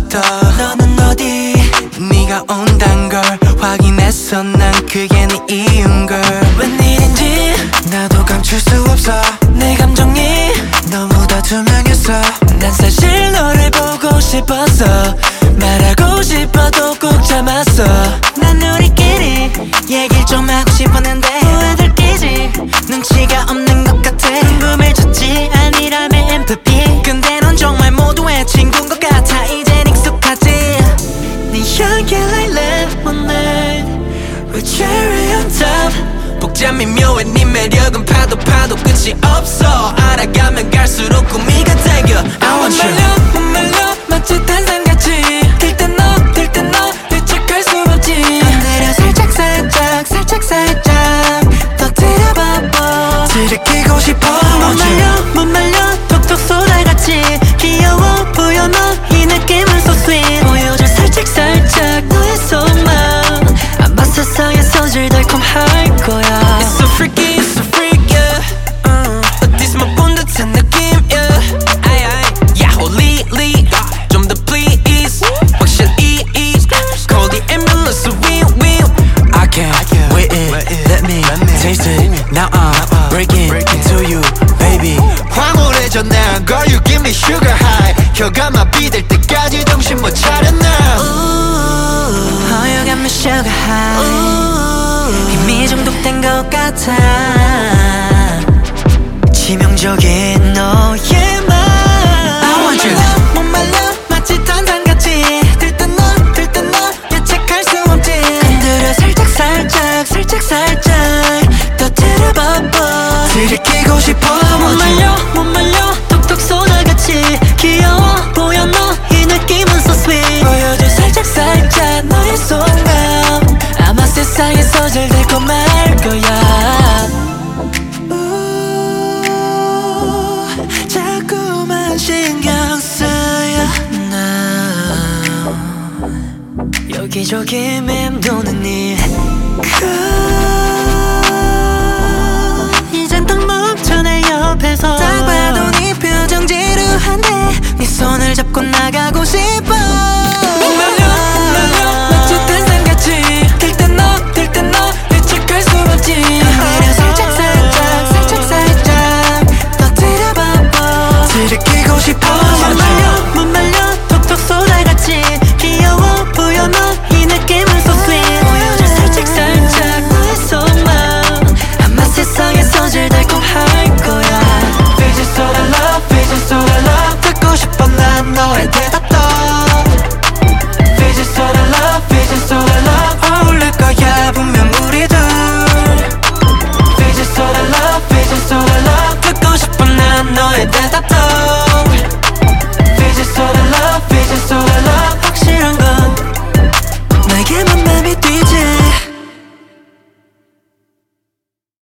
처음부터 너는 어디 네가 온단 걸 확인했어. 난 그게 네 이유인 걸. 웬일인지 나도 감출 수 없어. 내 감정이 너무 다 투명했어. 난 사실 너를 보고 싶었어. 말하고 싶어도 꼭 참았어. 난 우리끼리 얘기를 좀 하고 싶었는데 왜 들키지 눈치가 없는 것 같아. 궁금을 줬지 아니라면 MPP. 근데 넌 정말 모두의 친구인 것 같아. 이젠 익숙하지. 네 향기 like lemonade with cherry on top. 복잡히 묘해 네 매력은 파도 파도 끝이 없어. 알아가면 갈수록 꿈이 같아겨. I want you. 못 말려 마치 탄산같이 들뜬 너 예측할 수 없지. 건드려 살짝 살짝 살짝 살짝 터뜨려봐봐. 들이키고 싶어. 못 말려 톡톡 쏟아같이 귀여워 보여 너 이 느낌은 so sweet. 보여줘 살짝 살짝 너의 속마음. 아마 세상에서 제일 달콤할 거야. It's so freaky, it's so freak, yeah. 어디서 못 본 듯한 느낌, yeah. 아이 야 홀리 좀 더 please. 확실히 call the ambulance, we I can't wait it, let me taste it. Now I'm breaking into you, baby. 황홀해져 난 girl you give me sugar high. 혀가 마비될 때까지 정신 못 차려 now. Oh you got me sugar high. 이미 중독된 것 같아. 치명적인 너의 말. I want you. 못 말려 마치 탄산같이 들뜬 너 예측할 수 없지. 건드려 살짝 살짝 살짝 살짝 터뜨려봐봐. 들이키고 싶어. 못 말려 톡톡 쏟아같이 귀여워 보여 너 이 느낌은 so sweet. 보여줘 살짝 살짝 너의 속마음. 아마 세상에서 제일 달콤할 거야. 자꾸만 신경 쓰여 나. 여기저기 맴도는 네 이젠 딱 멈춰 내 옆에서. 딱 봐도 네 표정 지루한데 네 손을 잡고 나가고 싶어.